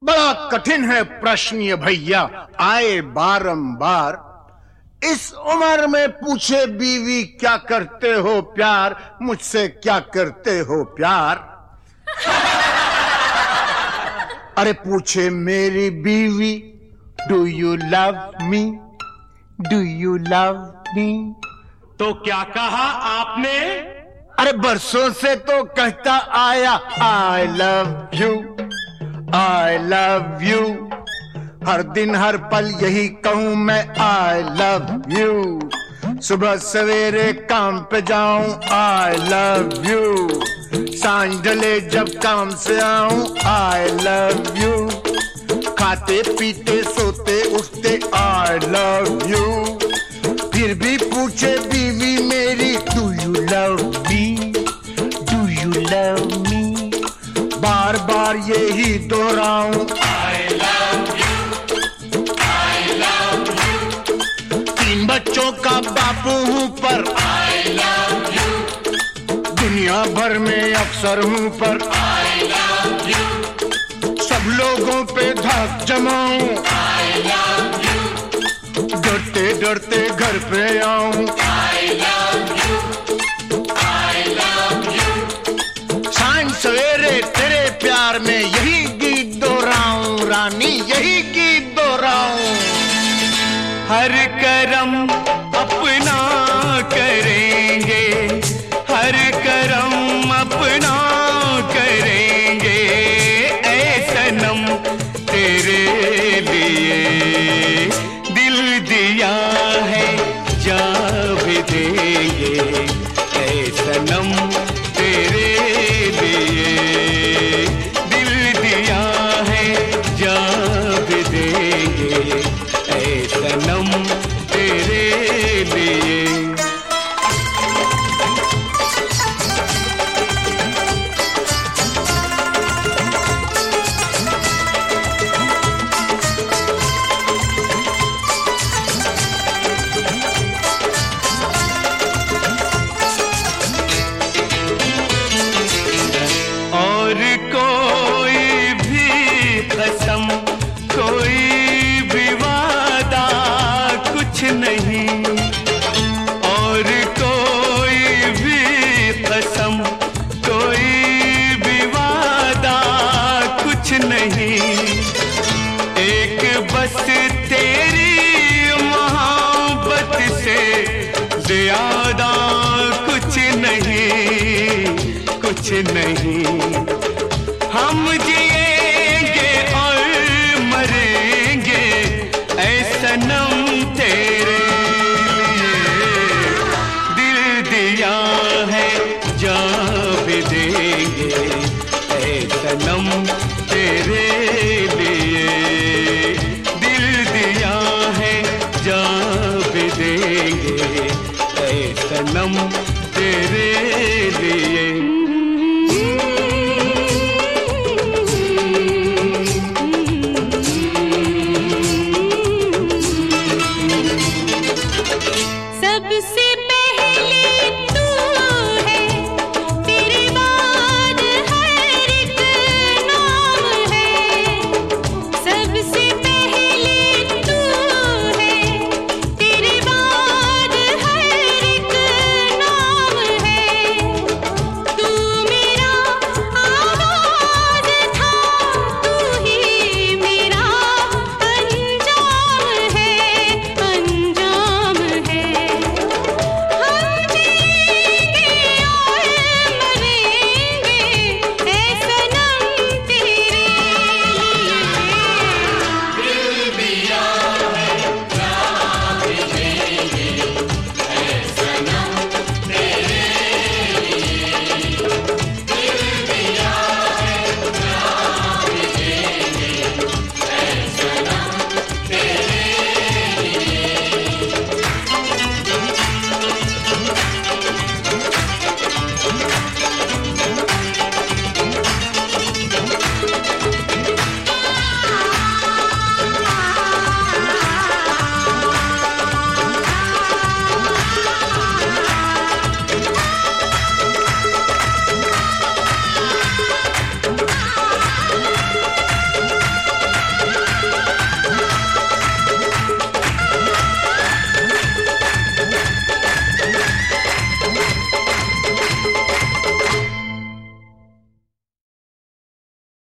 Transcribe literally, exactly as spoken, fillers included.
बड़ा कठिन है प्रश्न ये भैया, आए बारंबार। इस उम्र में पूछे बीवी क्या करते हो प्यार, मुझसे क्या करते हो प्यार। अरे पूछे मेरी बीवी, do you love me, do you love me. तो क्या कहा आपने? अरे बरसों से तो कहता आया I love you, I love you. हर दिन हर पल यही कहूं मैं आई लव यू। सुबह सवेरे काम पे जाऊं आई लव यू, सांझ ढले जब काम से आऊं आई लव यू। खाते पीते सोते उठते आई लव यू। फिर भी पूछे बीवी मेरी, do you love me, do you love me. बार बार यही दोहराऊं I love you, I love you, तीन बच्चों का बापू हूं पर I love you, दुनिया भर में अफसर हूं पर I love you, सब लोगों पे धाक जमाऊं I love you, डरते डरते घर पे आऊं I love you, I love you। सांझ सवेरे तेरे प्यार में यही गीत दोहराऊं रानी, यही गीत दोहराऊं। हर करम अपना करेंगे, हर करम अपना करेंगे, ऐ सनम तेरे लिए दिल दिया है जान भी देंगे, ऐ सनम तेरे लिए दिल दिया है जान भी देंगे, ऐ सनम तेरे लिए। और कोई भी कसम, कोई भी वादा कुछ नहीं, और कोई भी कसम, कोई भी वादा कुछ नहीं, एक बस तेरी मोहब्बत से ज्यादा कुछ नहीं, कुछ नहीं। हम जिएंगे और मरेंगे ऐ सनम तेरे लिए, दिल दिया है जान भी देंगे, ऐ सनम तेरे लिए दिल दिया है जान भी देंगे, ऐ सनम तेरे लिए।